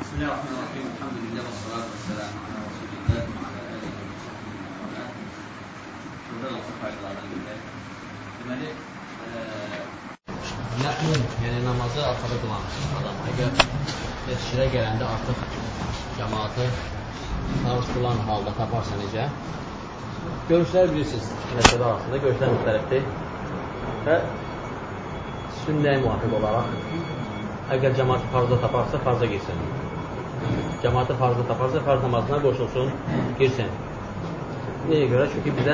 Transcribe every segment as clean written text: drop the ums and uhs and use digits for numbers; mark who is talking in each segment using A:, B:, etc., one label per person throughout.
A: بسم الله الرحمن الرحيم الحمد لله والصلاة والسلام على رسول الله وعلى آله وصحبه وسلم. Burada da faydalardan biri. Deməli,
B: Mə'mun, yəni namazı arxada qılan adam. Əgər məscidə gələndə artıq cəmaatı tanışdırılan halda taparsa necə? Görüşlər bilirsiniz, məsələ arasında görüşlər müxtəlifdir və sünnəyə müvafiq olaraq əgər cəmaatı farzda taparsa, farza girsin. Cəmaatı farzda taparsa, farz namazına qoşulsun, girsin. Nəyə görə? Çünki bizə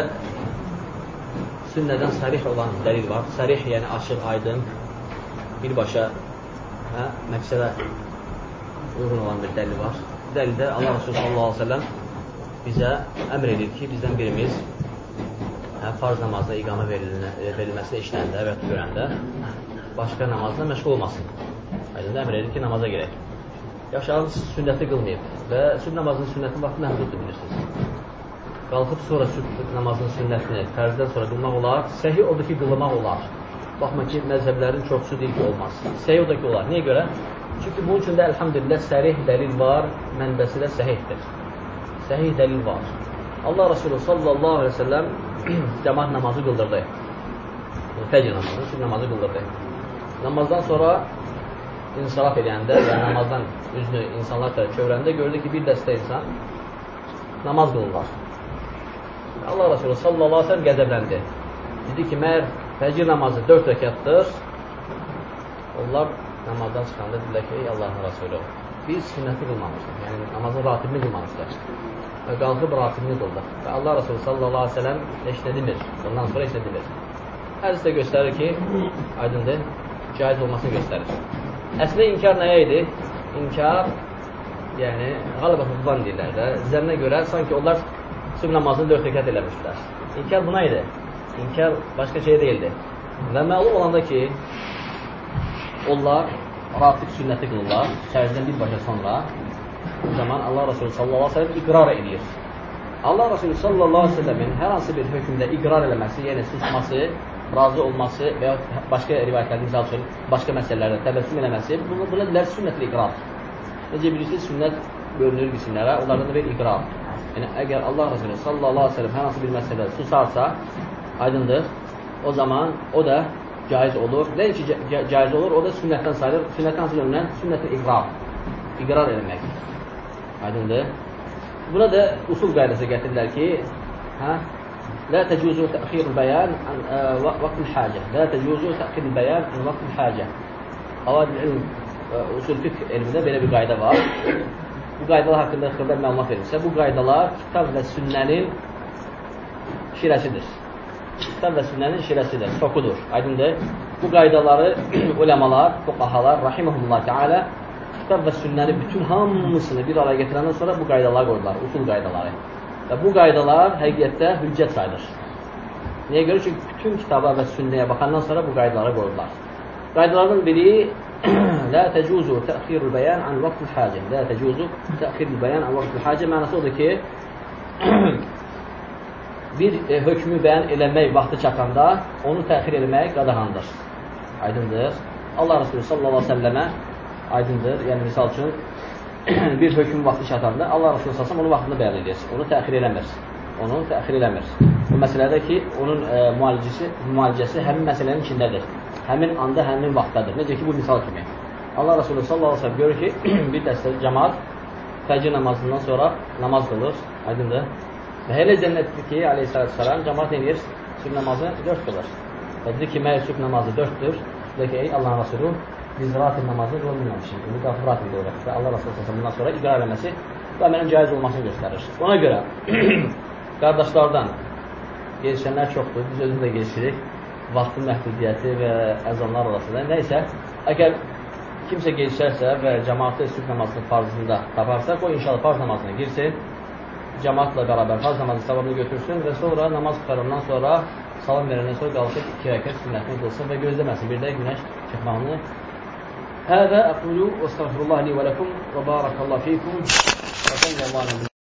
B: sünnədən sərih olan dəlil var. Sərih, yəni açıq, aydın, birbaşa məqsədə uyğun olan bir dəlil var. Bu dəlildə Allah Resulü sallallahu aleyhi ve sellem bizə əmr edir ki, bizdən birimiz farz namazda iqamə verilməsini işləndə və görəndə başqa namazla məşğul olmasın. Aydın əmr edir ki, namaza girək. Yaxşı, sünnəti qılmayıb və sünnə namazının sünnəti vaxtı məhduddur, bilirsiniz. Qalxıb sonra namazının sünnətini fərzdən sonra qılmaq olar. Səhih odur ki, qılmaq olar. Baxma ki, məzhəblərin çoxsu deyil ki, olmaz. Səhih odur ki, olar. Niyə görə? Çünki bunun üçün də əlhamdülillah sərih dəlil var, mənbəsi də səhihdir. Səhih dəlil var. Allah Resulü sallallahu aleyhi ve sellem cəmaat namazı qıldırdı. Fəcr namazı, sünnə namazı qıldırdı. Namazdan sonra insiraf edəndə və namazdan üzünü insanlar tərəf çevrəndə gördü ki, bir dəstə insan namaz qılırlar. Allah Resulü sallallahu aleyhi ve sellem qəzəbləndi. Dedi ki, məyər fəcr namazı 4 rəkatdır. Onlar namazdan çıxanda dedilər ki, ey Allahın Resulü, biz sünnəti qılmamışdır. Yəni namazın ratibini qılmamışdır. Və qalxıb ratibini qıldıq. Və Allah Resulü sallallahu aleyhi ve sellem eşlədimir. Ondan sonra eşlədimir. Hədis də göstərir ki, aydındır, caiz olmasını göstərir. Əslində inkar nəyə idi? İnkar, yəni, qalibə hıfzan deyirlər də. Zənnə görə sanki onlar sünnə namazını 4 rəkat eləmişlər. İnkar buna idi. İnkar başqa şey deyildi. Və məlum olanda ki, onlar ratib sünnəti qılırlar, fərzdən birbaşa sonra, bu zaman Allah Resulü sallallahu aleyhi ve sellem iqrar edir. Allah Resulü sallallahu aleyhi ve sellemin hər hansı bir hökmdə iqrar eləməsi, yəni susması, razı olması və ya başqa rivayətlərdə misal üçün, başqa məsələlərdə təbəssüm eləməsi, buna dilər sünnət-i iqrar. Necə bilirsiniz, sünnət bölünür qismlərə, onlardan da bir iqrar. Yəni, əgər Allah Resulü sallallahu aleyhi ve sellem hər hansı bir məsələdə susarsa, aydındır, o zaman o da caiz olur. Nə ki, caiz olur, o da sünnətdən sayılır. Sünnətdən sayılır, sünnət-i iqrar. İqrar eləmək. Aydındır. Buna da usul qaydası gətirirlər ki, لا تجوز تأخير البيان عن وقت الحاجة. لا تجوز تأخير البيان عن وقت الحاجة. Avad ilm, usul fiqh elmində belə bir qayda var. Bu qaydalar haqqında xırda məlumat verilsə, bu qaydalar kitab və sünnənin şirəsidir. Kitab və sünnənin şirəsidir, sokudur, aydındır. Bu qaydaları uləmalar, fuqahalar, rahiməhullah teala, kitab və sünnəni bütün hamısını bir araya getirəndən sonra bu qaydalar qoydular, usul qaydaları. Və bu qaydalar həqiqətdə hüccət sayılır. Niyə görə? Çünki bütün kitaba və sünnəyə baxandan sonra bu qaydalara qoydular. Qaydalardan biri La təcuzu təxirul bəyan an vaqtul hacə. La təcuzu təxirul bəyan an vaqtul hacə mənası odur ki, bir hökmü bəyan eləmək vaxtı çatanda onu təxir eləmək qadağandır. Aydındır. Allah Resulü sallallahu aleyhi ve sellemə aydındır. Yəni misal üçün bir hökm vaxtı çatanda Allah Resulü sallallahu onu vaxtını bəyan edir. Onu təxir eləmir. Onu təxir eləmir. Bu məsələdə ki, onun müalicəsi həmin məsələnin içindədir. Həmin anda, həmin vaxtdadır. Necə ki, bu misal kimi. Allah Resulü sallallahu aleyhi ve sellem görür ki, bir dəstə cəmaat fəcr namazından sonra namaz qılır. Aydındır. Və elə cənnətdir ki, aleyhissalatü vesselam cəmaat edir, sübh namazı 4 qılır. Və dedi ki, məyər sübh namazı 4'dür. Dedi ki, ey Allah'ın Resulü, biz ratib namazını qılmamışıq. İndi qalxıb ratib qılırıq. Və Allah Resulü sallallahu bundan sonra iqrar eləməsi və mənim caiz olmasını göstərir. Ona görə qardaşlardan gelişənlər çoxdur. Biz özümüz də gelişirik. Vaxtın məhdudiyyəti və əzanlar arasında. Nəysə, əgər kimsə gelişərsə və cəmaatı sübh namazının farzında taparsa, o inşallah farz namazına girsin, cəmaatla bərabər farz namazı savabını götürsün və sonra namaz qutarandan sonra, salam verəndən sonra qalxıb 2 rəkat sünnətini qılsın və gözləməsin bir də günəş çıxmağını. Həzə əqulu və estəğfirullah li və ləkum və barakallahu fikum və